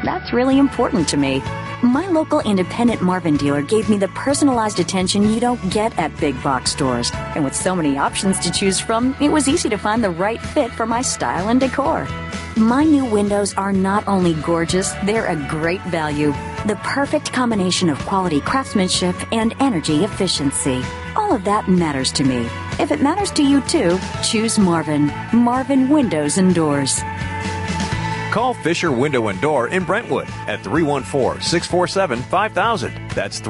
That's really important to me. My local independent Marvin dealer gave me the personalized attention you don't get at big box stores. And with so many options to choose from, it was easy to find the right fit for my style and decor. My new windows are not only gorgeous, they're a great value. The perfect combination of quality craftsmanship and energy efficiency. All of that matters to me. If it matters to you too, choose Marvin. Marvin Windows and Doors. Call Fisher Window and Door in Brentwood at 314-647-5000. That's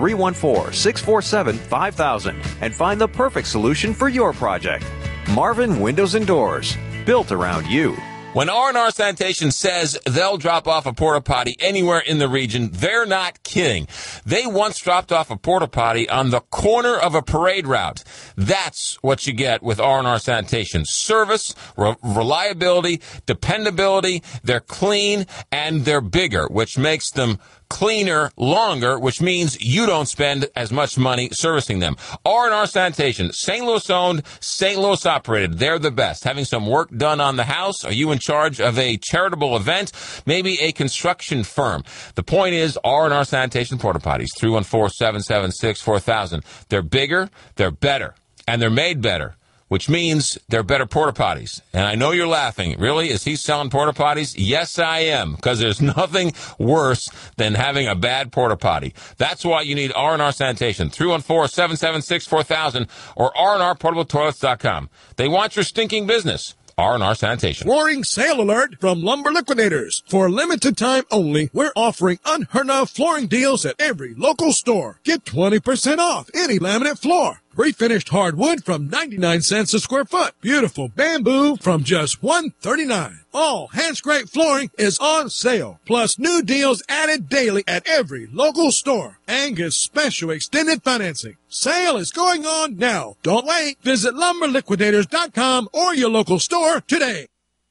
314-647-5000. And find the perfect solution for your project. Marvin Windows and Doors. Built around you. When R&R Sanitation says they'll drop off a porta potty anywhere in the region, they're not kidding. They once dropped off a porta potty on the corner of a parade route. That's what you get with R&R Sanitation. Service, reliability, dependability, they're clean, and they're bigger, which makes them cleaner longer, which means you don't spend as much money servicing them. R&R Sanitation, St. Louis owned, St. Louis operated. They're the best. Having some work done on the house? Are you in charge of a charitable event? Maybe a construction firm. The point is R&R Sanitation porta potties, 314-776-4000. They're bigger, they're better, and they're made better, which means they're better porta potties. And I know you're laughing. Really? Is he selling porta potties? Yes, I am, because there's nothing worse than having a bad porta potty. That's why you need R&R Sanitation, 314-776-4000 or rnrportabletoilets.com. They want your stinking business. R&R Sanitation. Roaring sale alert from Lumber Liquidators. For a limited time only, we're offering unheard of flooring deals at every local store. Get 20% off any laminate floor. Refinished hardwood from 99 cents a square foot. Beautiful bamboo from just $139. All hand-scraped flooring is on sale. Plus new deals added daily at every local store. Angus special extended financing. Sale is going on now. Don't wait. Visit lumberliquidators.com or your local store today.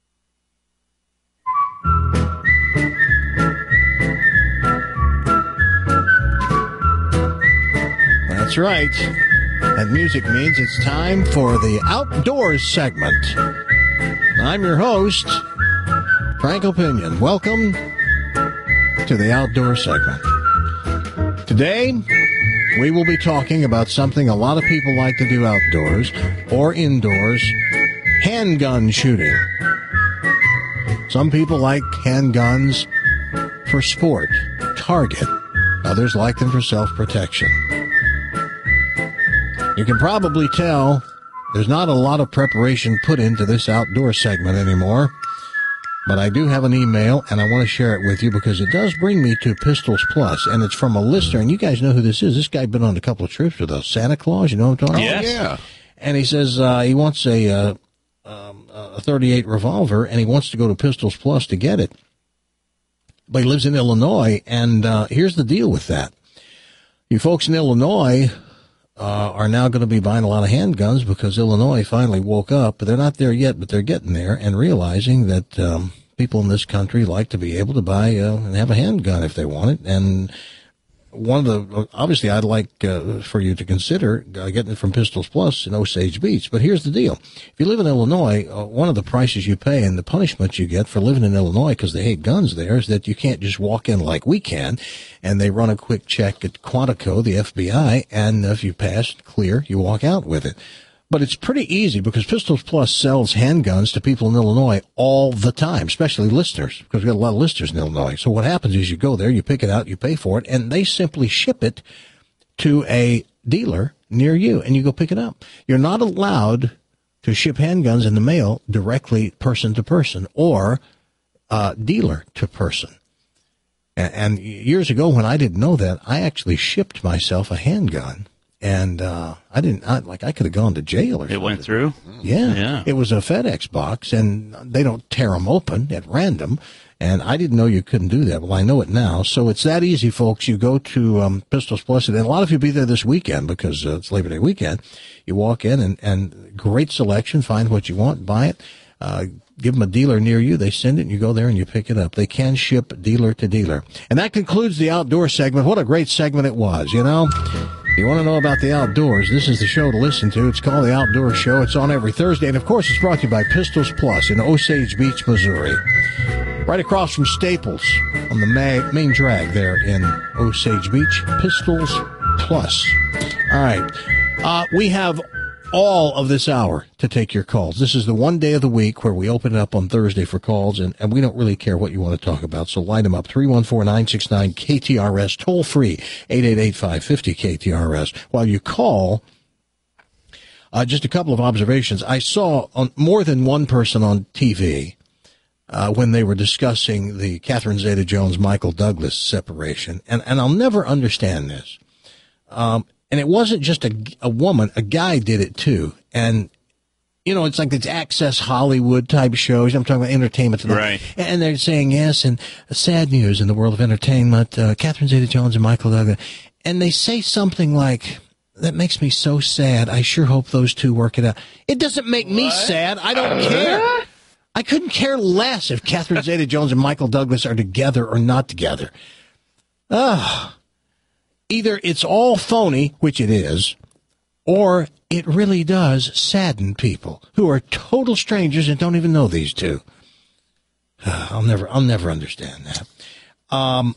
That's right. That music means it's time for the Outdoors segment. I'm your host, Frank Opinion. Welcome to the Outdoors segment. Today, we will be talking about something a lot of people like to do outdoors or indoors, handgun shooting. Some people like handguns for sport, target. Others like them for self-protection. You can probably tell there's not a lot of preparation put into this outdoor segment anymore, but I do have an email, and I want to share it with you because it does bring me to Pistols Plus, and it's from a listener, and you guys know who this is. This guy's been on a couple of trips with us. Santa Claus, you know what I'm talking about? Yes. Yeah. And he says he wants a 38 revolver, and he wants to go to Pistols Plus to get it. But he lives in Illinois, and here's the deal with that. You folks in Illinois are now going to be buying a lot of handguns because Illinois finally woke up. But they're not there yet, but they're getting there and realizing that people in this country like to be able to buy and have a handgun if they want it. And one of the, obviously, I'd like for you to consider getting it from Pistols Plus in Osage Beach. But here's the deal. If you live in Illinois, one of the prices you pay and the punishment you get for living in Illinois, because they hate guns there, is that you can't just walk in like we can, and they run a quick check at Quantico, the FBI, and if you pass clear, you walk out with it. But it's pretty easy because Pistols Plus sells handguns to people in Illinois all the time, especially listeners, because we got a lot of listeners in Illinois. So what happens is you go there, you pick it out, you pay for it, and they simply ship it to a dealer near you, and you go pick it up. You're not allowed to ship handguns in the mail directly person to person or dealer to person. And years ago when I didn't know that, I actually shipped myself a handgun. And I could have gone to jail or something. It went through? Yeah. It was a FedEx box, and they don't tear them open at random. And I didn't know you couldn't do that. Well, I know it now. So it's that easy, folks. You go to Pistols Plus, and a lot of you be there this weekend because it's Labor Day weekend. You walk in, and great selection. Find what you want, buy it. Give them a dealer near you. They send it, and you go there and you pick it up. They can ship dealer to dealer. And that concludes the outdoor segment. What a great segment it was, you know? If you want to know about the outdoors, this is the show to listen to. It's called The Outdoor Show. It's on every Thursday. And, of course, it's brought to you by Pistols Plus in Osage Beach, Missouri. Right across from Staples on the main drag there in Osage Beach. Pistols Plus. All right. We have all of this hour to take your calls. This is the one day of the week where we open it up on Thursday for calls, and we don't really care what you want to talk about, so line them up. 314-969-KTRS, toll free, 888-550-KTRS. While you call, just a couple of observations. I saw on more than one person on TV when they were discussing the Catherine Zeta-Jones, Michael Douglas separation, and I'll never understand this. And it wasn't just a woman, a guy did it too. And, you know, it's like it's Access Hollywood type shows. I'm talking about entertainment tonight. Right. And they're saying, yes, and sad news in the world of entertainment, Catherine Zeta-Jones and Michael Douglas. And they say something like, that makes me so sad. I sure hope those two work it out. It doesn't make me sad. I don't care. I couldn't care less if Catherine Zeta-Jones and Michael Douglas are together or not together. Either it's all phony, which it is, or it really does sadden people who are total strangers and don't even know these two. I'll never understand that. I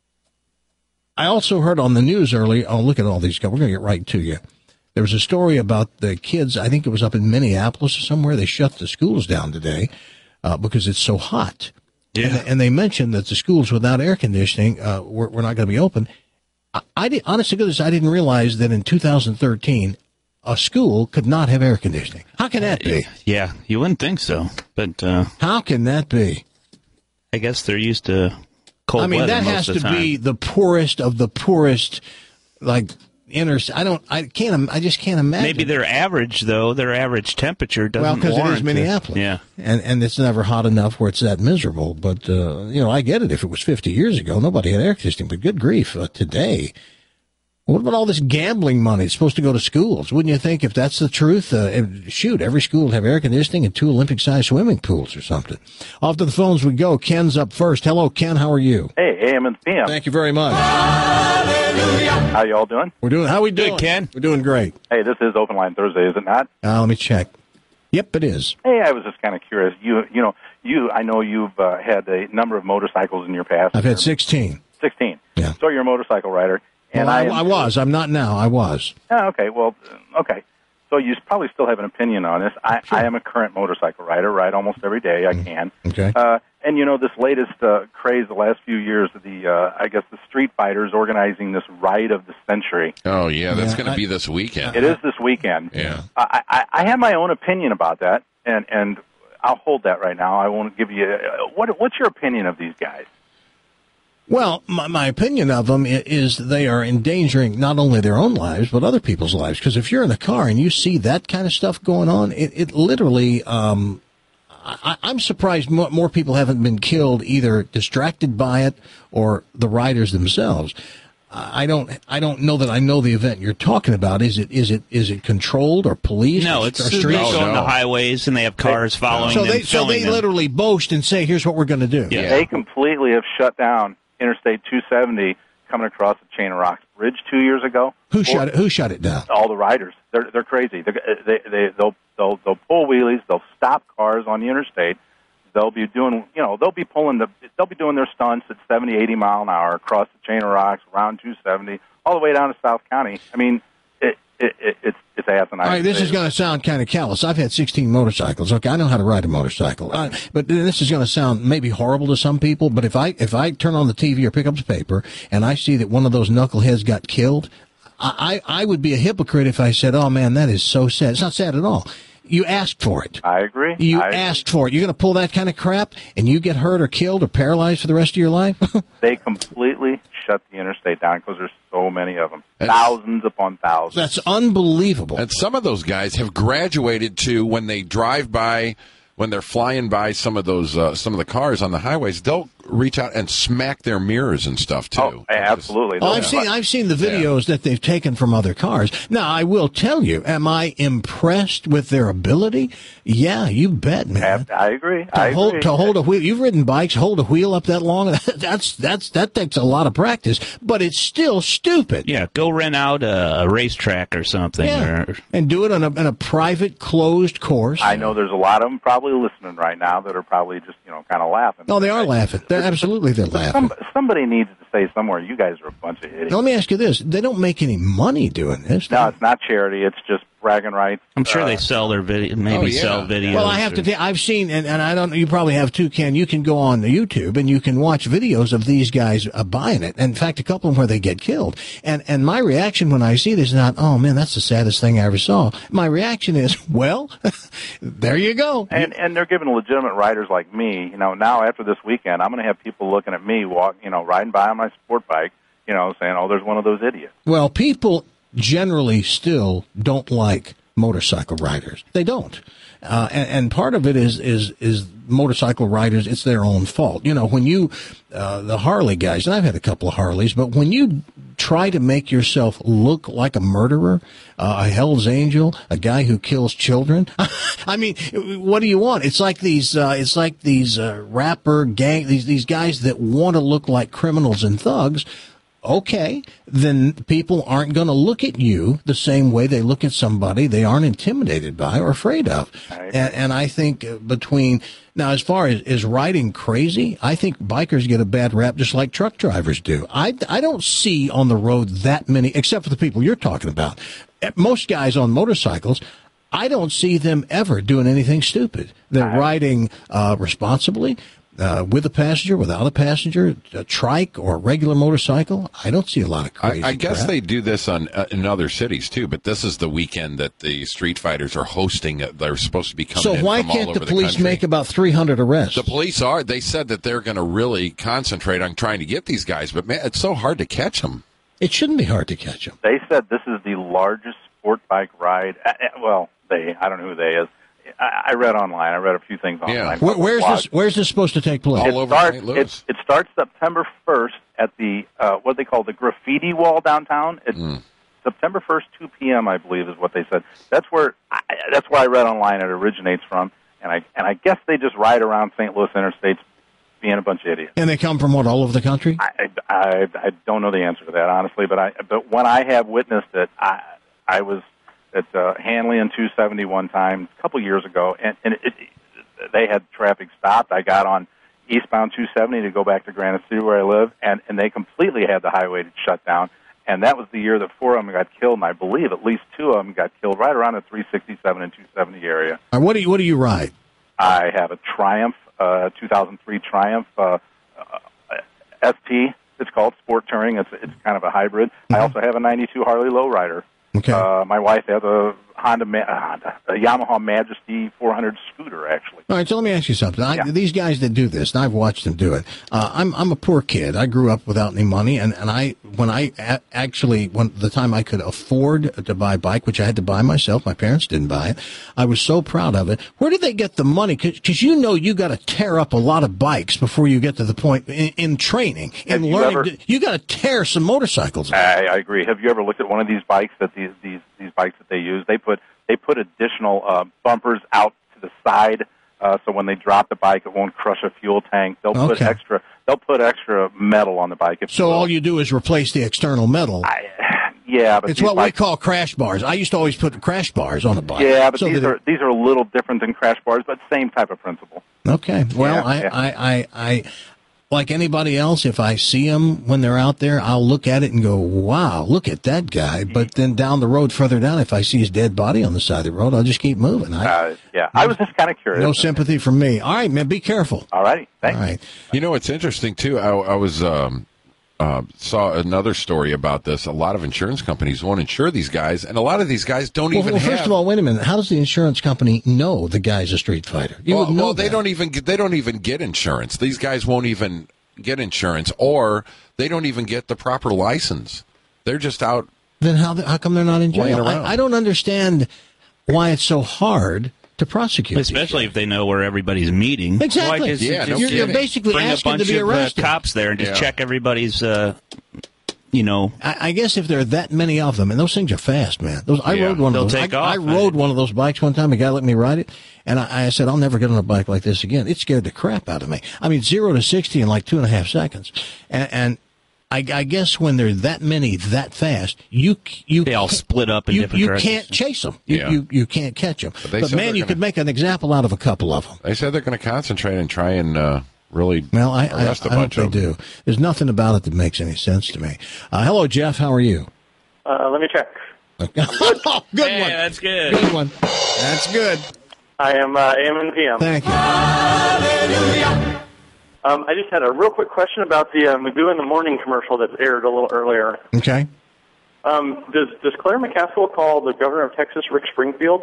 also heard on the news early. Oh, look at all these guys. We're going to get right to you. There was a story about the kids. I think it was up in Minneapolis or somewhere. They shut the schools down today because it's so hot. Yeah. And they mentioned that the schools without air conditioning were not going to be open. Honestly, I didn't realize that in 2013, a school could not have air conditioning. How can that be? Yeah, you wouldn't think so. But how can that be? I guess they're used to cold weather. I mean, that has to be the poorest of the poorest, like inner. I just can't imagine. Maybe their average, though, their average temperature doesn't warrant. Well, because it is Minneapolis. Yeah. And it's never hot enough where it's that miserable. But, I get it. If it was 50 years ago, nobody had air conditioning. But good grief, today. What about all this gambling money? It's supposed to go to schools. Wouldn't you think if that's the truth? Every school would have air conditioning and 2 Olympic-sized swimming pools or something. Off to the phones we go. Ken's up first. Hello, Ken. How are you? Hey, AM and PM. Thank you very much. How y'all doing? How we doing? Good, Ken. We're doing great. Hey, this is Open Line Thursday, is it not? Let me check. Yep, it is. Hey, I was just kind of curious. I know you've had a number of motorcycles in your past. I've had 16. 16. Yeah. So you're a motorcycle rider. And well, I was. I'm not now. I was. Oh, okay. Well, okay. So you probably still have an opinion on this. Sure. I am a current motorcycle rider, ride almost every day I can. Okay. And, this latest craze the last few years, the street fighters organizing this ride of the century. Oh, yeah, that's going to be this weekend. It is this weekend. Yeah. I have my own opinion about that, and I'll hold that right now. I won't give you what's your opinion of these guys? Well, my opinion of them is they are endangering not only their own lives, but other people's lives. Because if you're in a car and you see that kind of stuff going on, it literally, I'm surprised more people haven't been killed either distracted by it or the riders themselves. I don't know that I know the event you're talking about. Is it controlled or policed? No, or it's streets? they go on the highways and they have cars following them. So they literally boast and say, "Here's what we're going to do." Yeah. They completely have shut down Interstate 270 coming across the Chain of Rocks Bridge 2 years ago. Who shut it down? All the riders. They're crazy. They'll pull wheelies. They'll stop cars on the interstate. They'll be doing they'll be doing their stunts at 70, 80 mile an hour across the Chain of Rocks, around 270, all the way down to South County. I mean, it's asinine. All right, this is going to sound kind of callous. I've had 16 motorcycles. Okay, I know how to ride a motorcycle. But this is going to sound maybe horrible to some people. But if I turn on the TV or pick up the paper and I see that one of those knuckleheads got killed, I would be a hypocrite if I said, "Oh man, that is so sad." It's not sad at all. You asked for it. I agree. You asked for it. You're going to pull that kind of crap and you get hurt or killed or paralyzed for the rest of your life? They completely shut the interstate down because there's so many of them. Thousands upon thousands. That's unbelievable. And some of those guys have graduated to when they drive by, when they're flying by some of those some of the cars on the highways, they'll reach out and smack their mirrors and stuff too. Oh, absolutely. I've seen the videos that they've taken from other cars. Now, I will tell you, am I impressed with their ability? Yeah, you bet, man. I agree. To hold a wheel, you've ridden bikes, hold a wheel up that long. That takes a lot of practice, but it's still stupid. Yeah, go rent out a racetrack or something, and do it on a private, closed course. I know there's a lot of them probably listening right now that are probably just kind of laughing. No, they are laughing. They're laughing. Somebody needs to say somewhere, you guys are a bunch of idiots. Now, let me ask you this: they don't make any money doing this. No, it's not charity. It's just bragging rights. I'm sure they sell their video, sell videos. Well, I have to. I've seen, and I don't. You probably have too, Ken. You can go on the YouTube and you can watch videos of these guys buying it. And in fact, a couple of them where they get killed. And my reaction when I see this is not, oh man, that's the saddest thing I ever saw. My reaction is, well, there you go. And they're giving legitimate riders like me. Now after this weekend, I'm going to have people looking at me riding by on my sport bike, saying, oh, there's one of those idiots. Well, people generally still don't like motorcycle riders. They don't. And part of it is motorcycle riders, it's their own fault. When you, the Harley guys, and I've had a couple of Harleys, but when you try to make yourself look like a murderer, a Hell's Angel, a guy who kills children, I mean, what do you want? It's like these rapper gang, these guys that want to look like criminals and thugs. Okay, then people aren't going to look at you the same way they look at somebody they aren't intimidated by or afraid of. And I think now, as far as riding crazy, I think bikers get a bad rap just like truck drivers do. I don't see on the road that many, except for the people you're talking about. Most guys on motorcycles, I don't see them ever doing anything stupid. They're riding responsibly. With a passenger, without a passenger, a trike or a regular motorcycle, I don't see a lot of crazy I guess crap. they do this in other cities too, but this is the weekend that the Street Fighters are hosting. They're supposed to be coming in from all over the country. So why can't the police make about 300 arrests? The police they said that they're going to really concentrate on trying to get these guys, but man, it's so hard to catch them. It shouldn't be hard to catch them. They said this is the largest sport bike ride. I don't know who they is. I read online. I read a few things online. Yeah. Where's this supposed to take place? All over St. Louis. It starts September 1st at the what they call the graffiti wall downtown. It's September 1st, 2 p.m. I believe is what they said. That's where I read online it originates from, and I guess they just ride around St. Louis interstates being a bunch of idiots. And they come from all over the country? I don't know the answer to that honestly, but when I have witnessed it, I was at Hanley and 270 one time a couple years ago, and they had traffic stopped. I got on eastbound 270 to go back to Granite City where I live, and they completely had the highway shut down. And that was the year that 4 of them got killed, and I believe at least 2 of them got killed right around the 367 and 270 area. What do you ride? I have a Triumph, 2003 Triumph ST. It's called Sport Touring. It's kind of a hybrid. I also have a 92 Harley Lowrider. Okay. My wife has a Yamaha Majesty 400 scooter, actually. All right, so let me ask you something. These guys that do this, and I've watched them do it. I'm a poor kid. I grew up without any money, and when the time I could afford to buy a bike, which I had to buy myself, my parents didn't buy it, I was so proud of it. Where did they get the money? Because you got to tear up a lot of bikes before you get to the point in training, in learning. You got to tear some motorcycles. I agree. Have you ever looked at one of these bikes that these bikes that they use? They put additional bumpers out to the side, so when they drop the bike, it won't crush a fuel tank. They'll put extra metal on the bike. So all you do is replace the external metal. But it's what we call crash bars. I used to always put crash bars on the bike. Yeah, but these are a little different than crash bars, but same type of principle. Okay. Well, I like anybody else, if I see them when they're out there, I'll look at it and go, wow, look at that guy. But then down the road, further down, if I see his dead body on the side of the road, I'll just keep moving. I was just kind of curious. No sympathy from me. All right, man, be careful. All righty, thanks. All right. It's interesting, too. I was saw another story about this. A lot of insurance companies won't insure these guys, and a lot of these guys don't even have... First of all, wait a minute. How does the insurance company know the guy's a street fighter? You would know they don't even get insurance. These guys won't even get insurance, or they don't even get the proper license. They're just out. Then how come they're not in jail? I don't understand why it's so hard to prosecute. Especially if they know where everybody's meeting. Exactly. You're basically bring asking a bunch to be of arrested. Cops there and just check everybody's. I guess if there are that many of them, and those things are fast, man. I rode one of those. I rode one of those bikes one time. A guy let me ride it, and I said, I'll never get on a bike like this again. It scared the crap out of me. I mean, 0 to 60 in like 2.5 seconds. And I guess when there are that many that fast, they all split up in different directions. You can't chase them. You can't catch them. But man, you could make an example out of a couple of them. They said they're going to concentrate and try and really arrest a bunch hope of they them. do. There's nothing about it that makes any sense to me. Hello, Jeff. How are you? Let me check. Good one. That's good. Good one. That's good. I am AM and PM. Thank you. I just had a real quick question about the Magoo in the Morning commercial that aired a little earlier. Okay. Does Claire McCaskill call the governor of Texas Rick Springfield?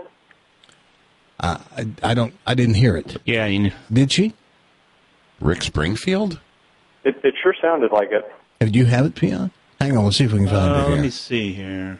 I didn't hear it. Yeah. Did she? Rick Springfield? It sure sounded like it. Do you have it, Peon? Hang on, let's see if we can find it here. Let me see here.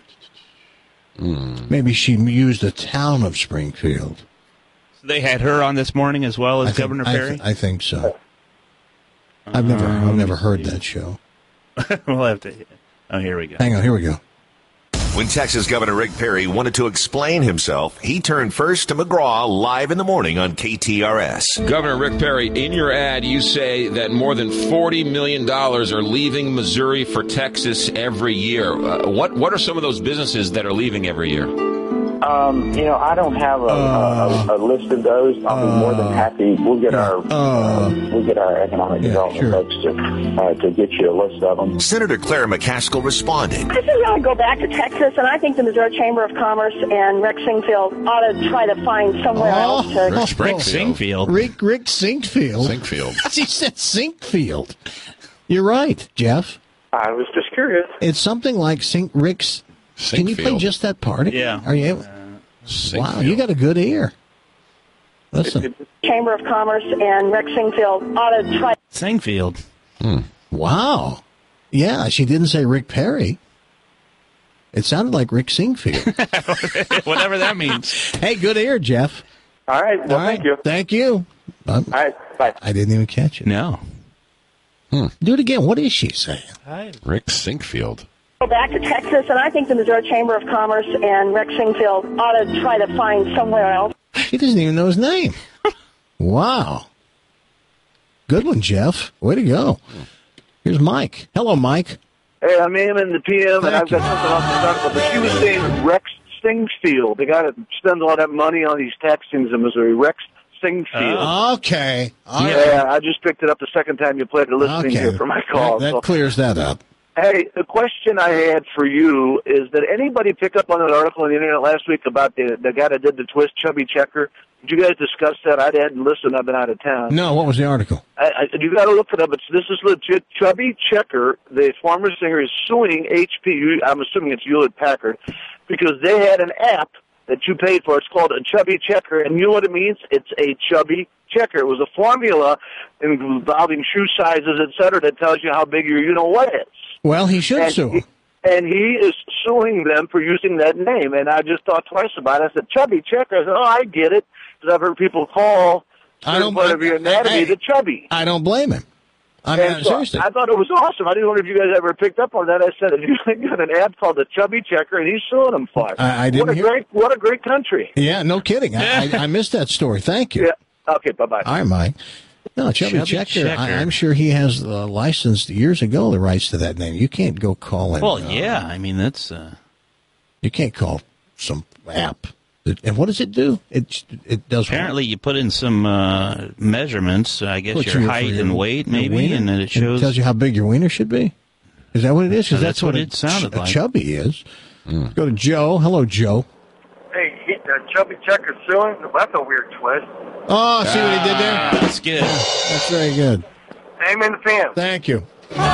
Maybe she used the town of Springfield. So they had her on this morning as well as Governor Perry? I think so. I've never heard that show. We'll have to. Oh, here we go. Hang on, here we go. When Texas Governor Rick Perry wanted to explain himself, he turned first to McGraw live in the morning on KTRS. Governor Rick Perry, in your ad, you say that more than $40 million are leaving Missouri for Texas every year. What are some of those businesses that are leaving every year? I don't have a list of those. I'll be more than happy. We'll get our economic development folks to get you a list of them. Senator Claire McCaskill responded. I think we ought to go back to Texas, and I think the Missouri Chamber of Commerce and Rick Singfield ought to try to find somewhere else to... Rick Singfield. Rick Sinkfield. She said Sinkfield. You're right, Jeff. I was just curious. It's something like Rick's... Can you play just that part? Yeah. Are you able? Wow, you got a good ear. Listen. Chamber of Commerce and Rick Singfield ought to try... Singfield. Wow. Yeah, she didn't say Rick Perry. It sounded like Rick Singfield. Whatever that means. Hey, good ear, Jeff. All right. Well, thank you. Thank you. All right. Bye. I didn't even catch it. No. Do it again. What is she saying? Rick Sinkfield. Go back to Texas, and I think the Missouri Chamber of Commerce and Rick Singfield ought to try to find somewhere else. She doesn't even know his name. Wow. Good one, Jeff. Way to go. Here's Mike. Hello, Mike. Hey, I'm AM in the PM, and I've got something else to talk about. But she was saying Rex Singfield. The guy that spends all that money on these tax things in Missouri. Rex Singfield. Okay. Yeah, I just picked it up the second time you played it listening here for my call. That clears that up. Hey, the question I had for you is, did anybody pick up on that article on the internet last week about the guy that did the twist, Chubby Checker? Did you guys discuss that? I hadn't listened. I've been out of town. No, what was the article? You got to look it up. This is legit. Chubby Checker, the former singer, is suing HP. I'm assuming it's Hewlett-Packard, because they had an app that you paid for. It's called a Chubby Checker, and you know what it means? It's a Chubby Checker. It was a formula involving shoe sizes, et cetera, that tells you how big your you-know-what is. Well, he should sue. And he is suing them for using that name. And I just thought twice about it. I said, Chubby Checker. I said, I get it. Because I've heard people call part of your anatomy the chubby. I don't blame him. Seriously. I thought it was awesome. I didn't know if you guys ever picked up on that. I said, you got an ad called the Chubby Checker, and he's suing them for it. I didn't What a great country. Yeah, no kidding. I missed that story. Thank you. Yeah. Okay, bye-bye. All right, Mike. No, Chubby Checker. I'm sure he has licensed years ago the rights to that name. You can't go call him. Well, yeah. I mean, that's... You can't call some app. And what does it do? It does. Apparently, you put in some measurements. I guess your height and weight, maybe, and then it shows. It tells you how big your wiener should be. Is that what it is? Because that's what it sounded like. Chubby is. Go to Joe. Hello, Joe. Hey, Chubby Checker suing? That's a weird twist. Oh, see what he did there? That's good. That's very good. Amen, fans. Thank you.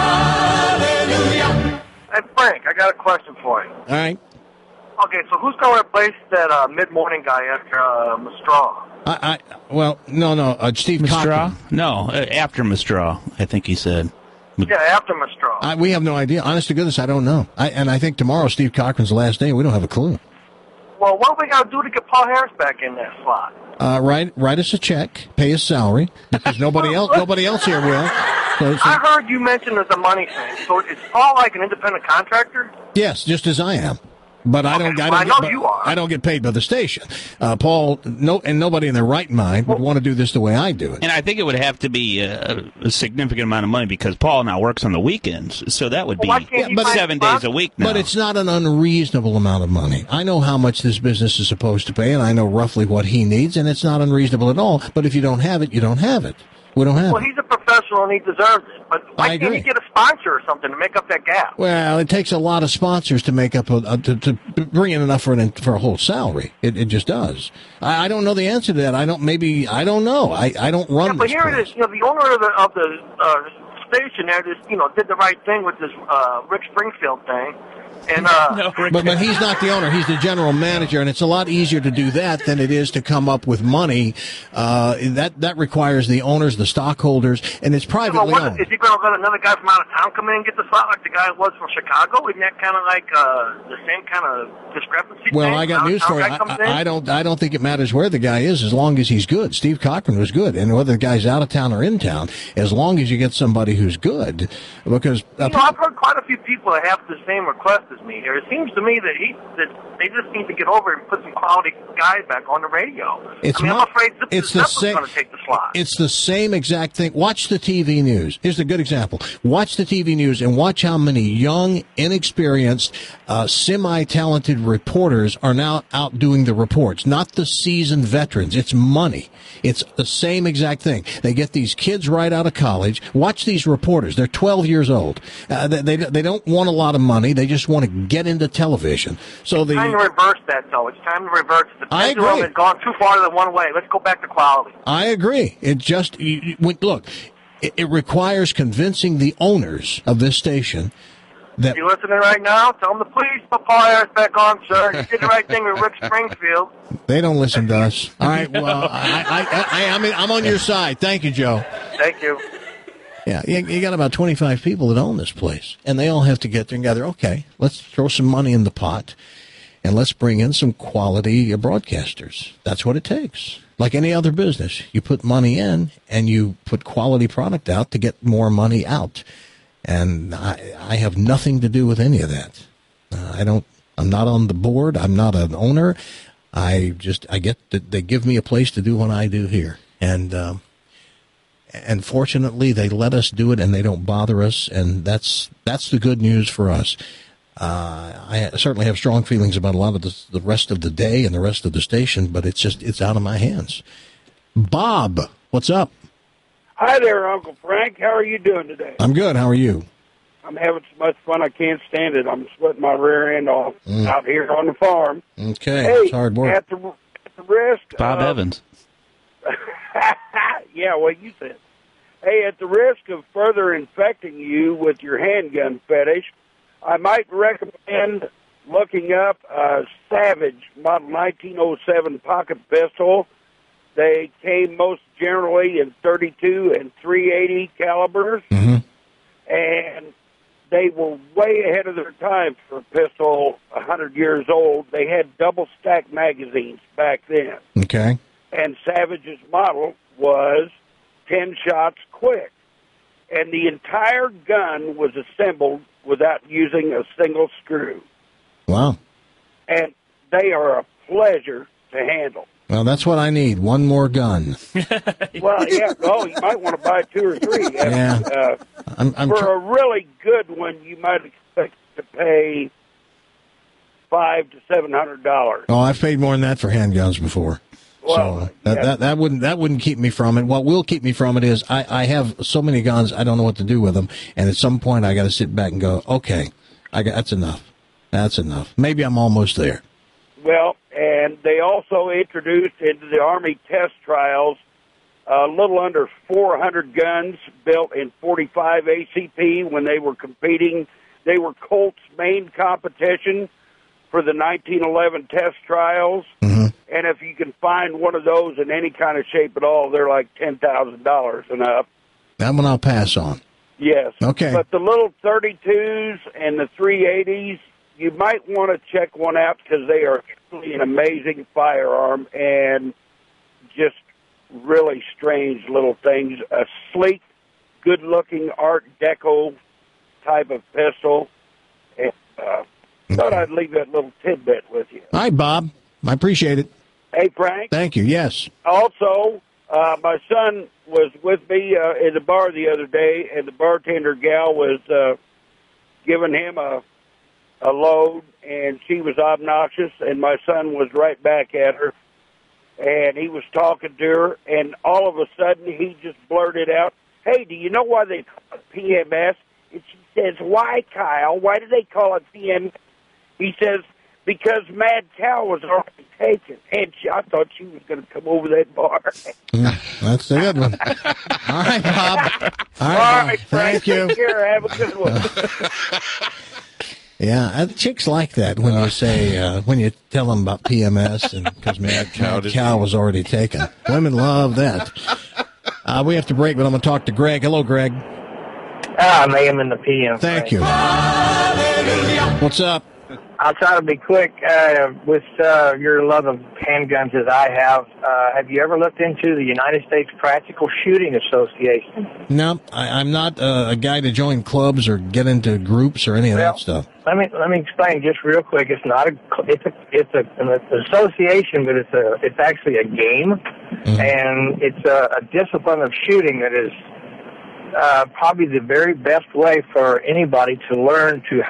Hallelujah. Hey, Frank, I got a question for you. All right. Okay, so who's going to replace that mid-morning guy after Mastraw? Well, no, Steve Cochran. No, after Mastraw, I think he said. Yeah, after Mastraw. We have no idea. Honest to goodness, I don't know. And I think tomorrow Steve Cochran's the last day. We don't have a clue. Well, what are we going to do to get Paul Harris back in that slot? Write us a check, pay his salary, because nobody else here will. So, I heard you mention there's a money thing. So is Paul like an independent contractor? Yes, just as I am. But I don't get paid by the station. Paul, and nobody in their right mind would want to do this the way I do it. And I think it would have to be a significant amount of money because Paul now works on the weekends, so that would be 7 days a week now. But it's not an unreasonable amount of money. I know how much this business is supposed to pay, and I know roughly what he needs, and it's not unreasonable at all. But if you don't have it, you don't have it. We don't have it. Well, he's a professional and he deserves it. But why can't he get a sponsor or something to make up that gap? Well, it takes a lot of sponsors to make up to bring in enough for a whole salary. It just does. I don't know the answer to that. I don't know. I don't run. Yeah, but here it is. The owner of the station there just did the right thing with this Rick Springfield thing. And, but he's not the owner. He's the general manager, and it's a lot easier to do that than it is to come up with money. That requires the owners, the stockholders, and it's privately owned. Is he going to let another guy from out of town come in and get the slot like the guy was from Chicago? Isn't that kind of like the same kind of discrepancy? Well, I got news for you. I don't think it matters where the guy is as long as he's good. Steve Cochran was good, and whether the guy's out of town or in town, as long as you get somebody who's good, because I've heard quite a few people that have the same request as me here. It seems to me that they just need to get over and put some quality guys back on the radio. I'm afraid Zip the Zip is going to take the slot. It's the same exact thing. Watch the TV news. Here's a good example. Watch the TV news and watch how many young, inexperienced, semi-talented reporters are now out doing the reports. Not the seasoned veterans. It's money. It's the same exact thing. They get these kids right out of college. Watch these reporters. They're 12 years old. They don't want a lot of money. They just want to get into television. So it's time to reverse that, though. It's time to reverse. The pendulum has gone too far the one way. Let's go back to quality. I agree. It just look. It requires convincing the owners of this station that. You listening right now? Tell them to please put Paul Harris back on, sir. You did the right thing with Rick Springfield. They don't listen to us. All right. Well, I'm on your side. Thank you, Joe. Thank you. Yeah, you got about 25 people that own this place, and they all have to get together. Okay, let's throw some money in the pot, and let's bring in some quality broadcasters. That's what it takes. Like any other business, you put money in, and you put quality product out to get more money out. And I have nothing to do with any of that. I'm not on the board. I'm not an owner. They give me a place to do what I do here, and fortunately, they let us do it, and they don't bother us, and that's the good news for us. I certainly have strong feelings about a lot of the rest of the day and the rest of the station, but it's out of my hands. Bob, what's up? Hi there, Uncle Frank. How are you doing today? I'm good. How are you? I'm having so much fun I can't stand it. I'm sweating my rear end off out here on the farm. Okay, hey, it's hard work. At the risk, Bob Evans. Yeah, what you said. Hey, at the risk of further infecting you with your handgun fetish, I might recommend looking up Savage Model 1907 pocket pistol. They came most generally in .32 and .380 calibers, and they were way ahead of their time for a pistol 100 years old. They had double-stack magazines back then. Okay. And Savage's model was 10 shots quick. And the entire gun was assembled without using a single screw. Wow. And they are a pleasure to handle. Well, that's what I need. One more gun. Well, yeah. Oh, you might want to buy 2 or 3. Yeah. For a really good one, you might expect to pay $500 to $700. Oh, I've paid more than that for handguns before. Well, so that wouldn't keep me from it. What will keep me from it is I have so many guns, I don't know what to do with them. And at some point, I got to sit back and go, okay, that's enough. That's enough. Maybe I'm almost there. Well, and they also introduced into the Army test trials a little under 400 guns built in .45 ACP when they were competing. They were Colt's main competition for the 1911 test trials. And if you can find one of those in any kind of shape at all, they're like $10,000 and up. That one I'll pass on. Yes. Okay. But the little 32s and the 380s, you might want to check one out because they are truly an amazing firearm. And just really strange little things. A sleek, good-looking Art Deco type of pistol. And thought I'd leave that little tidbit with you. All right, Bob. I appreciate it. Hey, Frank. Thank you. Yes. Also, my son was with me in the bar the other day, and the bartender gal was giving him a load, and she was obnoxious, and my son was right back at her, and he was talking to her, and all of a sudden he just blurted out, "Hey, do you know why they call it PMS?" And she says, "Why, Kyle? Why do they call it PMS?" He says, "Because Mad Cow was already taken." And I thought she was going to come over that bar. That's a good one. All right, Bob. All right, Frank. Thank you. Take care. Have a good one. Yeah, chicks like that when you say, when you tell them about PMS and because Mad Cow was already taken. Women love that. We have to break, but I'm going to talk to Greg. Hello, Greg. I'm AM in the PM. Thank you. What's up? I'll try to be quick. With your love of handguns as I have you ever looked into the United States Practical Shooting Association? No, I'm not a guy to join clubs or get into groups or any of that stuff. Let me explain just real quick. It's not it's an association, but it's actually a game, and it's a discipline of shooting that is probably the very best way for anybody to learn to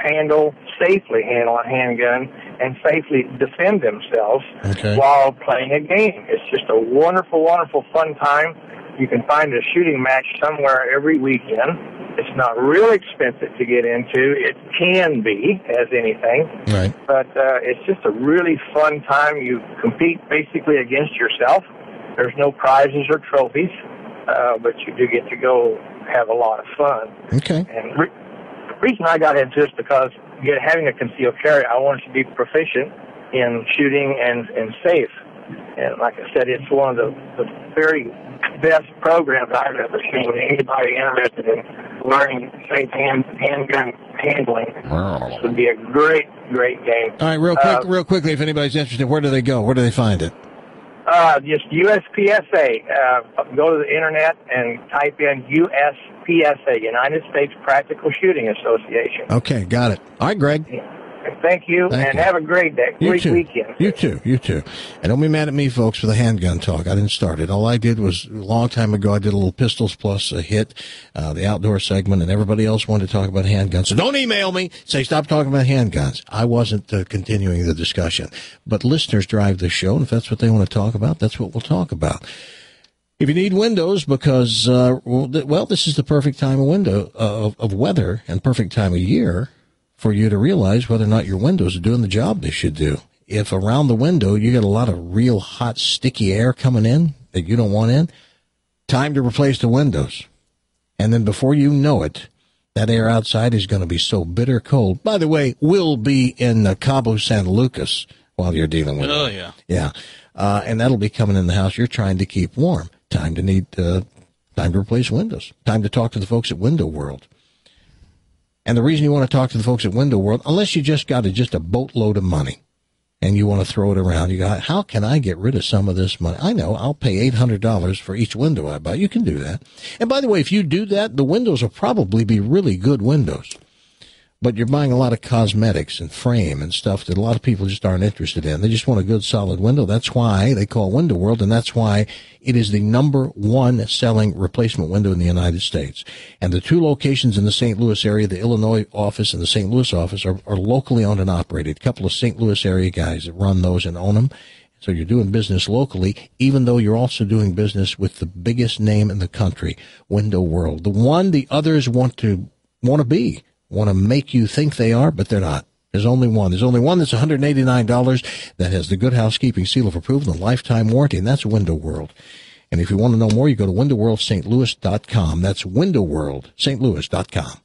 safely handle a handgun and safely defend themselves while playing a game. It's just a wonderful, wonderful, fun time. You can find a shooting match somewhere every weekend. It's not real expensive to get into. It can be, as anything. Right. But it's just a really fun time. You compete basically against yourself. There's no prizes or trophies, but you do get to go have a lot of fun. Okay. And the reason I got into it is because having a concealed carry, I wanted to be proficient in shooting and safe. And like I said, it's one of the very best programs I've ever seen. Anybody interested in learning safe handgun handling, this would be a great, great game. All right, real quickly, if anybody's interested, where do they go? Where do they find it? Just USPSA. Go to the internet and type in USPSA, United States Practical Shooting Association. Okay, got it. All right, Greg. Thank you, and have a great day. Great weekend. You too. And don't be mad at me, folks, for the handgun talk. I didn't start it. All I did was, a long time ago, I did a little Pistols Plus hit, the outdoor segment, and everybody else wanted to talk about handguns. So don't email me. Say, stop talking about handguns. I wasn't continuing the discussion. But listeners drive the show, and if that's what they want to talk about, that's what we'll talk about. If you need windows because, this is the perfect time of weather and perfect time of year for you to realize whether or not your windows are doing the job they should do. If around the window you got a lot of real hot, sticky air coming in that you don't want in, time to replace the windows. And then before you know it, that air outside is going to be so bitter cold. By the way, we'll be in Cabo San Lucas while you're dealing with it. Oh, yeah. Yeah. And that'll be coming in the house you're trying to keep warm. Time to replace windows. Time to talk to the folks at Window World. And the reason you want to talk to the folks at Window World, unless you just got just a boatload of money and you want to throw it around, you go, how can I get rid of some of this money? I know, I'll pay $800 for each window I buy. You can do that. And by the way, if you do that, the windows will probably be really good windows. But you're buying a lot of cosmetics and frame and stuff that a lot of people just aren't interested in. They just want a good, solid window. That's why they call Window World, and that's why it is the #1 selling replacement window in the United States. And the two locations in the St. Louis area, the Illinois office and the St. Louis office, are locally owned and operated. A couple of St. Louis area guys that run those and own them. So you're doing business locally, even though you're also doing business with the biggest name in the country, Window World. The one the others want to be. Want to make you think they are, but they're not. There's only one. There's only one that's $189 that has the Good Housekeeping seal of approval and lifetime warranty, and that's Window World. And if you want to know more, you go to windowworldstlouis.com. That's windowworldstlouis.com.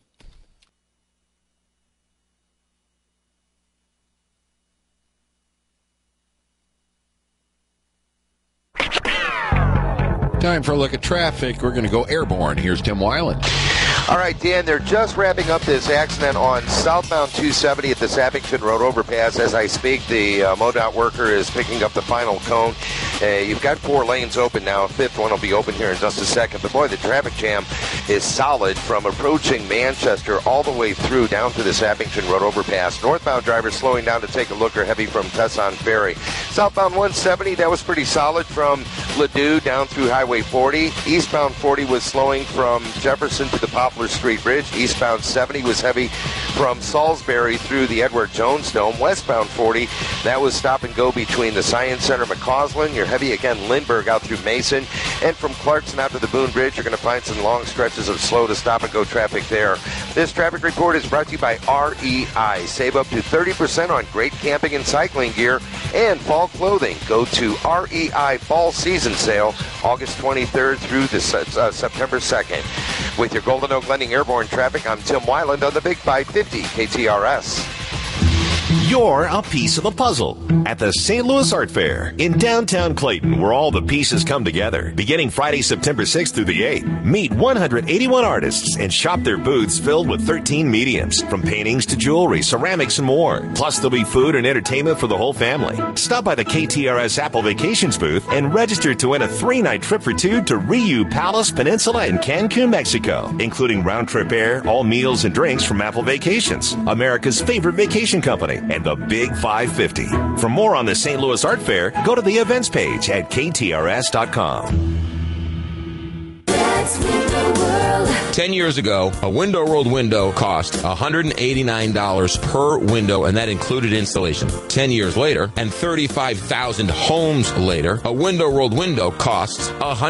Time for a look at traffic. We're going to go airborne. Here's Tim Weiland. All right, Dan, they're just wrapping up this accident on southbound 270 at the Sappington Road overpass. As I speak, the MoDOT worker is picking up the final cone. You've got 4 lanes open now. A 5th one will be open here in just a second. But, boy, the traffic jam is solid from approaching Manchester all the way through down to the Sappington Road overpass. Northbound drivers slowing down to take a look are heavy from Tesson Ferry. Southbound 170, that was pretty solid from Ladue down through Highway 40. Eastbound 40 was slowing from Jefferson to the Poplar Street Bridge. Eastbound 70 was heavy from Salisbury through the Edward Jones Dome. Westbound 40, that was stop and go between the Science Center, McCausland. You're heavy again, Lindbergh out through Mason. And from Clarkson out to the Boone Bridge, you're going to find some long stretches of slow to stop and go traffic there. This traffic report is brought to you by REI. Save up to 30% on great camping and cycling gear and fall clothing. Go to REI Fall Season Sale, August 23rd through the September 2nd. With your Golden Oak Lending Airborne traffic, I'm Tim Weiland on the Big 550 KTRS. You're a piece of the puzzle at the St. Louis Art Fair in downtown Clayton, where all the pieces come together. Beginning Friday, September 6th through the 8th, meet 181 artists and shop their booths filled with 13 mediums, from paintings to jewelry, ceramics, and more. Plus, there'll be food and entertainment for the whole family. Stop by the KTRS Apple Vacations booth and register to win a 3-night trip for 2 to Riu Palace Peninsula in Cancun, Mexico, including round-trip air, all meals and drinks from Apple Vacations, America's favorite vacation company, and the Big 550. For more on the St. Louis Art Fair, go to the events page at ktrs.com. 10 years ago, a Window World window cost $189 per window, and that included installation. 10 years later, and 35,000 homes later, a Window World window costs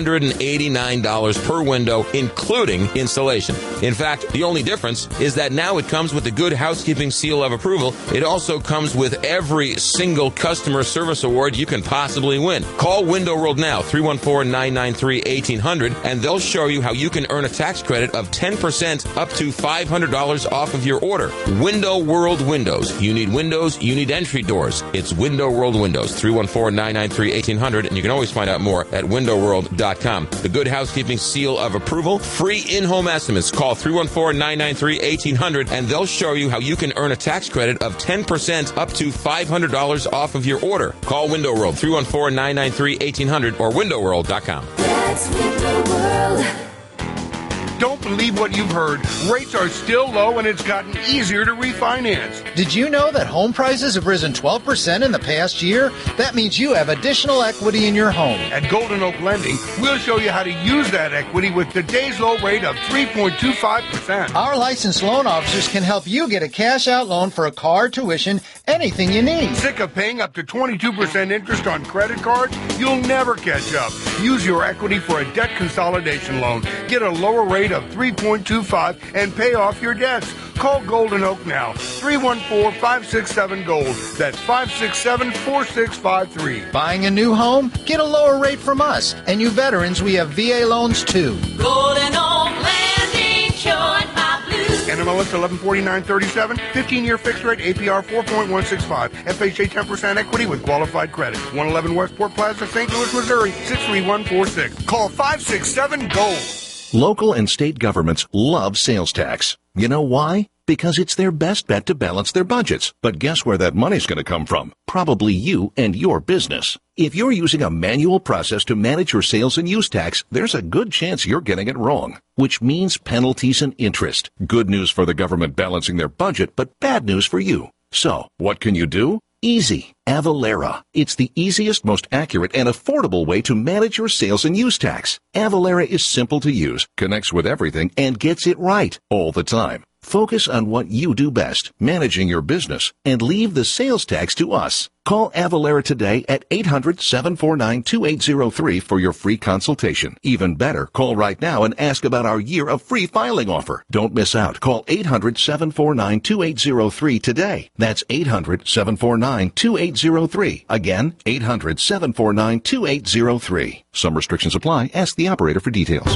$189 per window, including installation. In fact, the only difference is that now it comes with the Good Housekeeping Seal of Approval. It also comes with every single customer service award you can possibly win. Call Window World now, 314-993-1800, and they'll show you how you can earn a tax credit of 10% up to $500 off of your order. Window World Windows. You need windows, you need entry doors. It's Window World Windows, 314-993-1800, and you can always find out more at windowworld.com. The Good Housekeeping Seal of Approval, free in-home estimates. Call 314-993-1800, and they'll show you how you can earn a tax credit of 10% up to $500 off of your order. Call Window World, 314-993-1800 or windowworld.com. That's Window World. Don't believe what you've heard. Rates are still low and it's gotten easier to refinance. Did you know that home prices have risen 12% in the past year? That means you have additional equity in your home. At Golden Oak Lending, we'll show you how to use that equity with today's low rate of 3.25%. Our licensed loan officers can help you get a cash-out loan for a car, tuition, anything you need. Sick of paying up to 22% interest on credit cards? You'll never catch up. Use your equity for a debt consolidation loan. Get a lower rate of 3.25 and pay off your debts. Call Golden Oak now, 314-567-GOLD. That's 567-4653. Buying a new home? Get a lower rate from us. And you veterans, we have VA loans too. Golden Oak Landing, join my blues. NMLS 114937, 15-year fixed rate, APR 4.165, FHA 10% equity with qualified credit. 111 Westport Plaza, St. Louis, Missouri, 63146. Call 567-GOLD. Local and state governments love sales tax. You know why? Because it's their best bet to balance their budgets. But guess where that money's going to come from? Probably you and your business. If you're using a manual process to manage your sales and use tax, there's a good chance you're getting it wrong, which means penalties and interest. Good news for the government balancing their budget, but bad news for you. So, what can you do? Easy. Avalara. It's the easiest, most accurate, and affordable way to manage your sales and use tax. Avalara is simple to use, connects with everything, and gets it right all the time. Focus on what you do best, managing your business, and leave the sales tax to us. Call Avalara today at 800-749-2803 for your free consultation. Even better, call right now and ask about our year of free filing offer. Don't miss out. Call 800-749-2803 today. That's 800-749-2803. Again, 800-749-2803. Some restrictions apply. Ask the operator for details.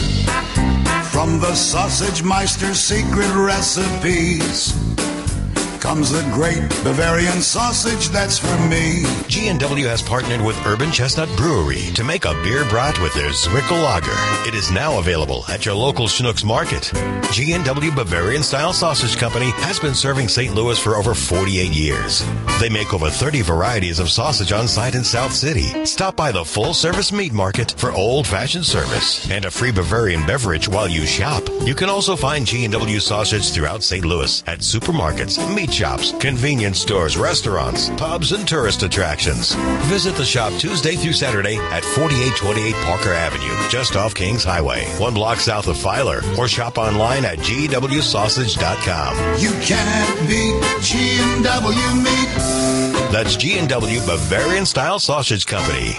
From the Sausage Meister's secret recipes comes the great Bavarian sausage that's for me. G&W has partnered with Urban Chestnut Brewery to make a beer brat with their Zwickel Lager. It is now available at your local Schnucks Market. G&W Bavarian Style Sausage Company has been serving St. Louis for over 48 years. They make over 30 varieties of sausage on site in South City. Stop by the full-service meat market for old-fashioned service and a free Bavarian beverage while you shop. You can also find G&W sausage throughout St. Louis at supermarkets, meat shops, convenience stores, restaurants, pubs, and tourist attractions. Visit the shop Tuesday through Saturday at 4828 Parker Avenue, just off Kings Highway, 1 block south of Filer, or shop online at gwsausage.com. You can't beat G&W meat. That's G&W Bavarian Style Sausage Company.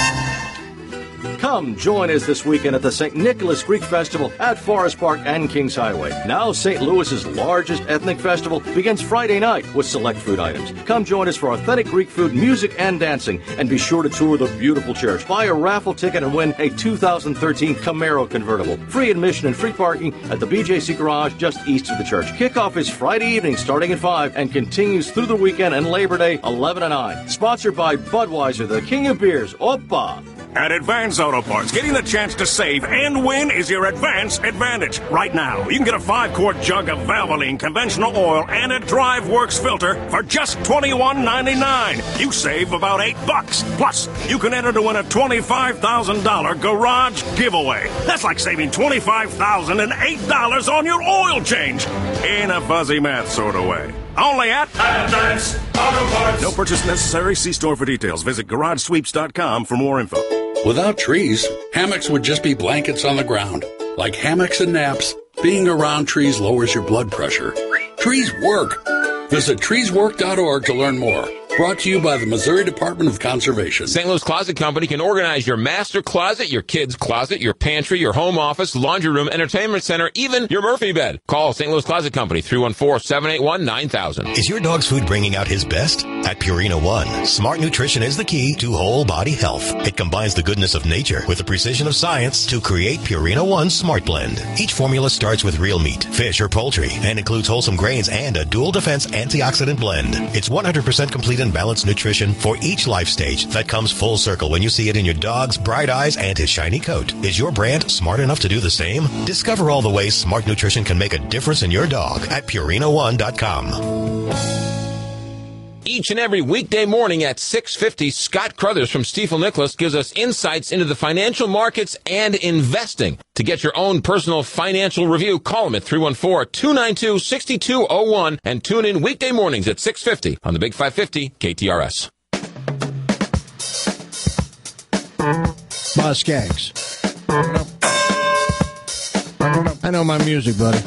Come join us this weekend at the St. Nicholas Greek Festival at Forest Park and Kings Highway. Now St. Louis's largest ethnic festival begins Friday night with select food items. Come join us for authentic Greek food, music, and dancing. And be sure to tour the beautiful church. Buy a raffle ticket and win a 2013 Camaro convertible. Free admission and free parking at the BJC Garage just east of the church. Kickoff is Friday evening starting at 5 and continues through the weekend and Labor Day 11 to 9. Sponsored by Budweiser, the king of beers. Oppa! At Advance Auto Parts, getting the chance to save and win is your Advance advantage. Right now, you can get a 5-quart jug of Valvoline conventional oil and a DriveWorks filter for just $21.99. You save about $8. Plus, you can enter to win a $25,000 garage giveaway. That's like saving $25,008 on your oil change. In a fuzzy math sort of way. Only at Advance Auto Parts. No purchase necessary. See store for details. Visit GarageSweeps.com for more info. Without trees, hammocks would just be blankets on the ground. Like hammocks and naps, being around trees lowers your blood pressure. Trees work. Visit treeswork.org to learn more. Brought to you by the Missouri Department of Conservation. St. Louis Closet Company can organize your master closet, your kids' closet, your pantry, your home office, laundry room, entertainment center, even your Murphy bed. Call St. Louis Closet Company, 314-781-9000. Is your dog's food bringing out his best? At Purina One, smart nutrition is the key to whole body health. It combines the goodness of nature with the precision of science to create Purina One Smart Blend. Each formula starts with real meat, fish, or poultry, and includes wholesome grains and a dual defense antioxidant blend. It's 100% complete and balanced nutrition for each life stage that comes full circle when you see it in your dog's bright eyes and his shiny coat. Is your brand smart enough to do the same? Discover all the ways smart nutrition can make a difference in your dog at Purina1.com. Each and every weekday morning at 6:50, Scott Crothers from Stifel Nicholas gives us insights into the financial markets and investing. To get your own personal financial review, call him at 314-292-6201 and tune in weekday mornings at 6:50 on the Big 550 KTRS. Boz Skaggs. I know my music, buddy.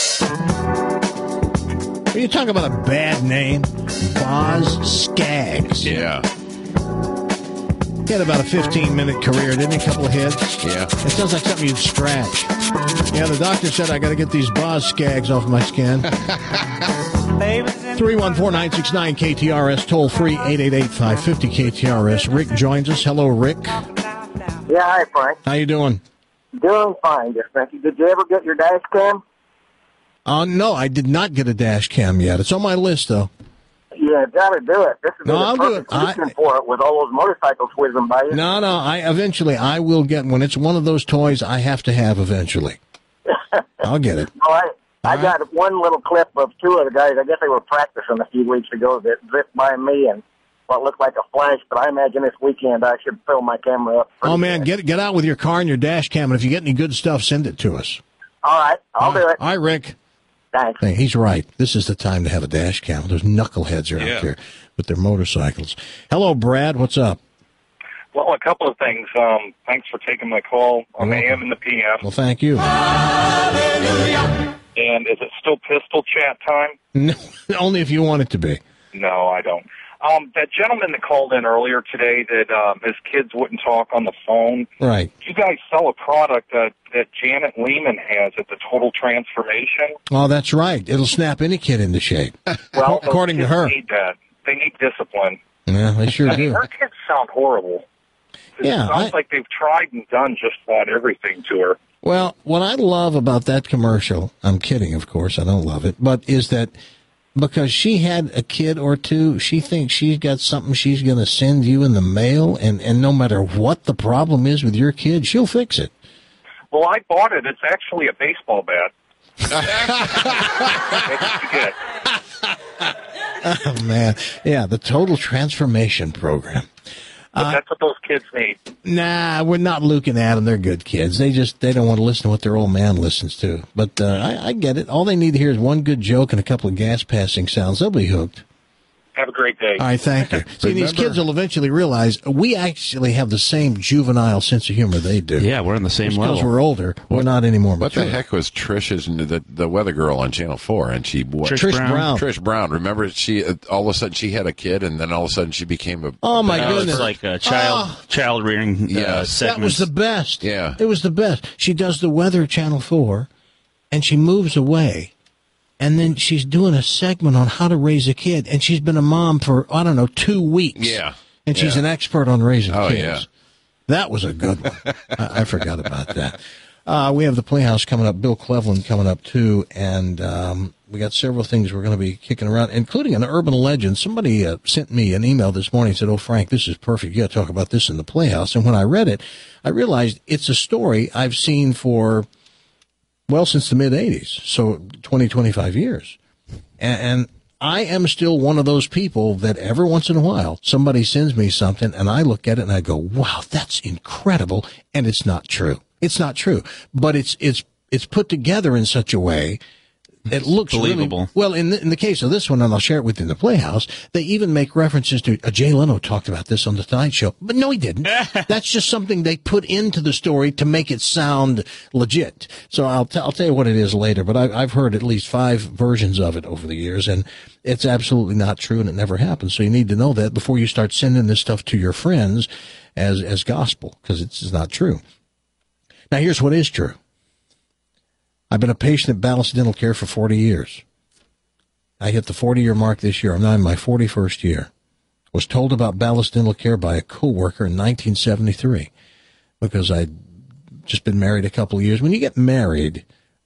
You talk about a bad name, Boz Skaggs. Yeah. He had about a 15-minute career, didn't he? A couple of hits. Yeah. It sounds like something you'd scratch. Yeah, the doctor said I got to get these Boz Skaggs off my skin. 314-969-KTRS, toll free 888-550-KTRS. Rick joins us. Hello, Rick. Yeah, hi, Frank. How you doing? Doing fine, just thank you. Did you ever get your dash cam? No, I did not get a dash cam yet. It's on my list, though. Yeah, gotta do it. This is the perfect solution for it with all those motorcycles whizzing by you. No, I will get one. It's one of those toys I have to have eventually. I'll get it. I got one little clip of two of the guys. I guess they were practicing a few weeks ago that zipped by me and what looked like a flash, but I imagine this weekend I should fill my camera up. Oh, man, get out with your car and your dash cam, and if you get any good stuff, send it to us. All right, I'll do it. All right, Rick. Thanks. Hey, he's right. This is the time to have a dash cam. There's knuckleheads out there with their motorcycles. Hello, Brad. What's up? Well, a couple of things. Thanks for taking my call on the AM and the PM. Well, thank you. Hallelujah. And is it still pistol chat time? No, only if you want it to be. No, I don't. That gentleman that called in earlier today that his kids wouldn't talk on the phone. Right. You guys sell a product that Janet Lehman has at the Total Transformation. Oh, that's right. It'll snap any kid into shape. Well, according to her. They need that. They need discipline. Yeah, they sure do. Her kids sound horrible. It sounds like they've tried and done just about everything to her. Well, what I love about that commercial, I'm kidding, of course, I don't love it, but is that because she had a kid or two, she thinks she's got something she's going to send you in the mail, and no matter what the problem is with your kid, she'll fix it. Well, I bought it. It's actually a baseball bat. Oh, man. Yeah, the Total Transformation Program. But that's what those kids need. Nah, we're not looking at them. They're good kids. They don't want to listen to what their old man listens to. But I get it. All they need to hear is one good joke and a couple of gas passing sounds. They'll be hooked. Have a great day. All right, thank you. See, these kids will eventually realize we actually have the same juvenile sense of humor they do. Yeah, we're on the same level. Because we're older, we're not anymore mature. What the heck was Trish's, the weather girl on Channel 4? And Trish Brown. Trish Brown. Remember, she all of a sudden she had a kid, and then all of a sudden she became a... Oh, my goodness. It's like a child rearing segment. That was the best. Yeah. It was the best. She does the weather Channel 4, and she moves away. And then she's doing a segment on how to raise a kid. And she's been a mom for, 2 weeks. Yeah. And she's an expert on raising kids. Yeah. That was a good one. I forgot about that. We have the Playhouse coming up, Bill Cleveland coming up, too. And we got several things we're going to be kicking around, including an urban legend. Somebody sent me an email this morning and said, "Oh, Frank, this is perfect. You got to talk about this in the Playhouse." And when I read it, I realized it's a story I've seen for... since the mid-'80s, so 20, 25 years. And I am still one of those people that every once in a while, somebody sends me something, and I look at it and I go, wow, that's incredible, and it's not true. It's not true. But it's put together in such a way it looks believable. Really, well, in the case of this one, and I'll share it with you in the Playhouse, they even make references to Jay Leno talked about this on the Tonight Show, but no, he didn't. That's just something they put into the story to make it sound legit. So I'll tell you what it is later, but I've heard at least 5 versions of it over the years, and it's absolutely not true, and it never happened. So you need to know that before you start sending this stuff to your friends as gospel, because it's not true. Now, here's what is true. I've been a patient at Ballast Dental Care for 40 years. I hit the 40-year mark this year. I'm now in my 41st year. Was told about Ballast Dental Care by a coworker in 1973 because I'd just been married a couple of years. When you get married,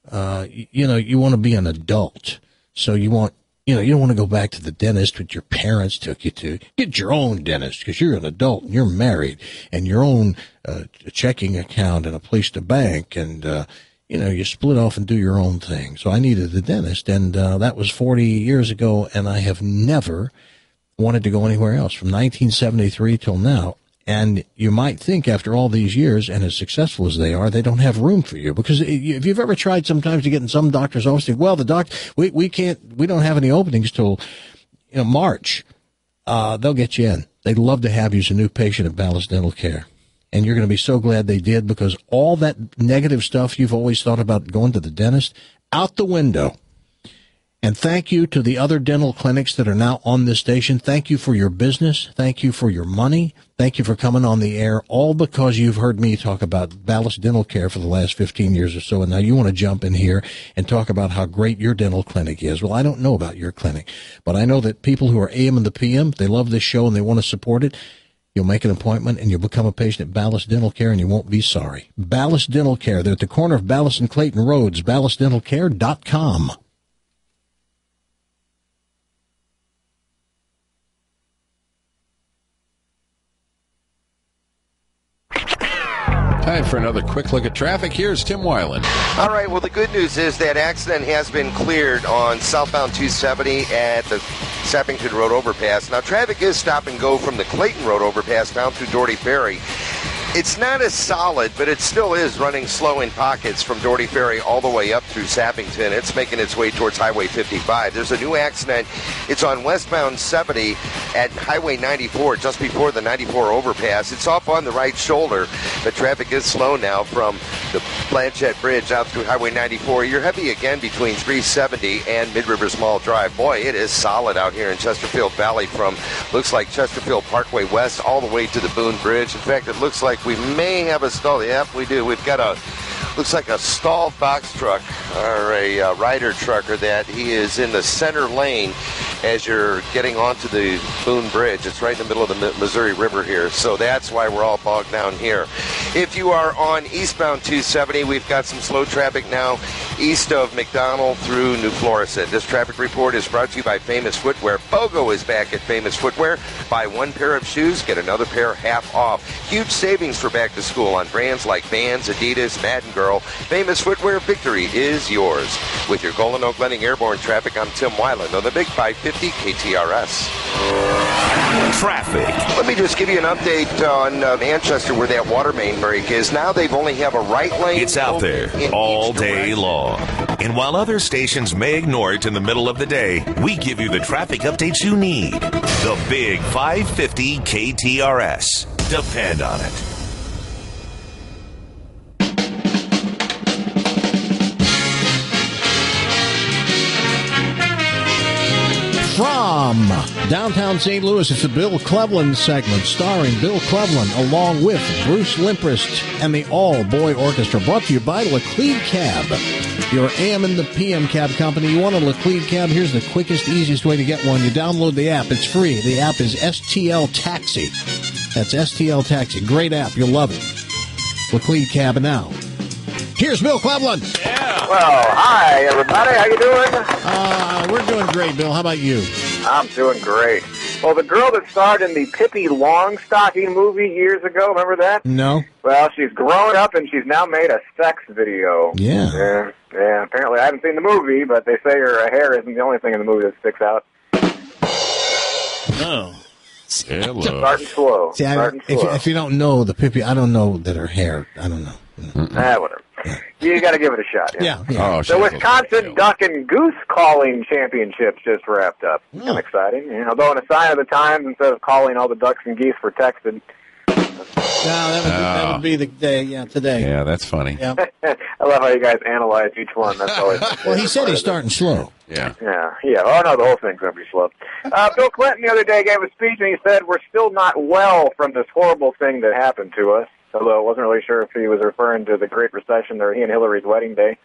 you want to be an adult. So you don't want to go back to the dentist that your parents took you to. Get your own dentist because you're an adult and you're married, and your own checking account and a place to bank, and you split off and do your own thing. So I needed a dentist, and that was 40 years ago, and I have never wanted to go anywhere else from 1973 till now. And you might think after all these years, and as successful as they are, they don't have room for you. Because if you've ever tried sometimes to get in some doctor's office, well, we don't have any openings till March. They'll get you in. They'd love to have you as a new patient at Ballast Dental Care. And you're going to be so glad they did, because all that negative stuff you've always thought about going to the dentist, out the window. And thank you to the other dental clinics that are now on this station. Thank you for your business. Thank you for your money. Thank you for coming on the air, all because you've heard me talk about Ballast Dental Care for the last 15 years or so. And now you want to jump in here and talk about how great your dental clinic is. Well, I don't know about your clinic, but I know that people who are AM and the PM, they love this show and they want to support it. You'll make an appointment, and you'll become a patient at Ballast Dental Care, and you won't be sorry. Ballast Dental Care. They're at the corner of Ballast and Clayton Roads, ballastdentalcare.com. Time for another quick look at traffic. Here's Tim Weiland. All right, well, the good news is that accident has been cleared on southbound 270 at the Sappington Road overpass. Now, traffic is stop and go from the Clayton Road overpass down through Doherty Ferry. It's not as solid, but it still is running slow in pockets from Doherty Ferry all the way up through Sappington. It's making its way towards Highway 55. There's a new accident. It's on westbound 70 at Highway 94, just before the 94 overpass. It's off on the right shoulder, but traffic is slow now from the Blanchette Bridge out through Highway 94. You're heavy again between 370 and Mid-River Small Drive. Boy, it is solid out here in Chesterfield Valley from, looks like Chesterfield Parkway West all the way to the Boone Bridge. In fact, it looks like we may have a stall. Yep, we do. We've got looks like a stalled box truck or a rider trucker that he is in the center lane as you're getting onto the Boone Bridge. It's right in the middle of the Missouri River here, so that's why we're all bogged down here. If you are on eastbound 270, we've got some slow traffic now east of McDonald through New Florissant. This traffic report is brought to you by Famous Footwear. BOGO is back at Famous Footwear. Buy one pair of shoes, get another pair half off. Huge savings for back to school on brands like Vans, Adidas, Madden Girl. Famous Footwear, victory is yours. With your Golden Oak Landing Airborne traffic, I'm Tim Weiland on the Big 550 KTRS. Traffic. Let me just give you an update on Manchester where that water main break is. Now they've only have a right lane. It's out there all day long. And while other stations may ignore it in the middle of the day, we give you the traffic updates you need. The Big 550 KTRS. Depend on it. From downtown St. Louis, it's the Bill Cleveland segment starring Bill Cleveland along with Bruce Limprist and the All-Boy Orchestra. Brought to you by Laclede Cab, your AM and the PM cab company. You want a Laclede Cab? Here's the quickest, easiest way to get one. You download the app. It's free. The app is STL Taxi. That's STL Taxi. Great app. You'll love it. Laclede Cab now. Here's Bill Cleveland. Yeah. Well, hi, everybody. How you doing? We're doing great, Bill. How about you? I'm doing great. Well, the girl that starred in the Pippi Longstocking movie years ago, remember that? No. Well, she's grown up and she's now made a sex video. Yeah. Yeah, apparently I haven't seen the movie, but they say her hair isn't the only thing in the movie that sticks out. Oh. Starting slow. See, if you don't know the Pippi, I don't know that her hair, I don't know. Whatever. You got to give it a shot. Yeah. Oh, the Wisconsin Duck and Goose Calling Championships just wrapped up. Kind of exciting. Although in a sign of the times, instead of calling all the ducks and geese for texting. That would be the day, today. Yeah, that's funny. Yeah. I love how you guys analyze each one. That's always well, he said he's starting slow. Yeah. Oh, no, the whole thing's going to be slow. Bill Clinton the other day gave a speech, and he said, we're still not well from this horrible thing that happened to us. Although I wasn't really sure if he was referring to the Great Recession or he and Hillary's wedding day.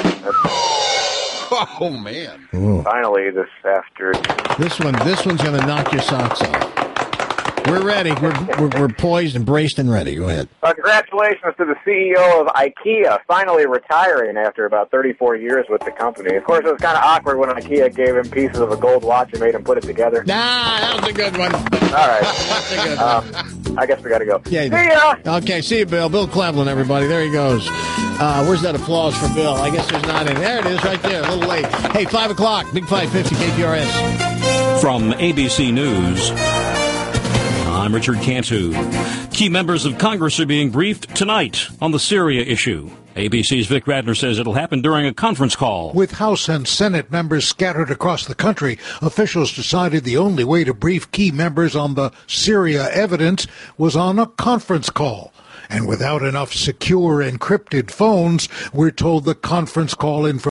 Oh, man. Ooh. Finally, this afternoon. This one's going to knock your socks off. We're ready. We're poised and braced and ready. Go ahead. Congratulations to the CEO of IKEA finally retiring after about 34 years with the company. Of course, it was kind of awkward when IKEA gave him pieces of a gold watch and made him put it together. That was a good one. All right. That's a good one. I guess we got to go. Yeah, see ya. Okay, see you, Bill. Bill Cleveland, everybody. There he goes. Where's that applause for Bill? I guess there's not any. There it is, right there. A little late. Hey, 5 o'clock. Big 550 KTRS. From ABC News, I'm Richard Cantu. Key members of Congress are being briefed tonight on the Syria issue. ABC's Vic Radner says it'll happen during a conference call. With House and Senate members scattered across the country, officials decided the only way to brief key members on the Syria evidence was on a conference call. And without enough secure encrypted phones, we're told the conference call information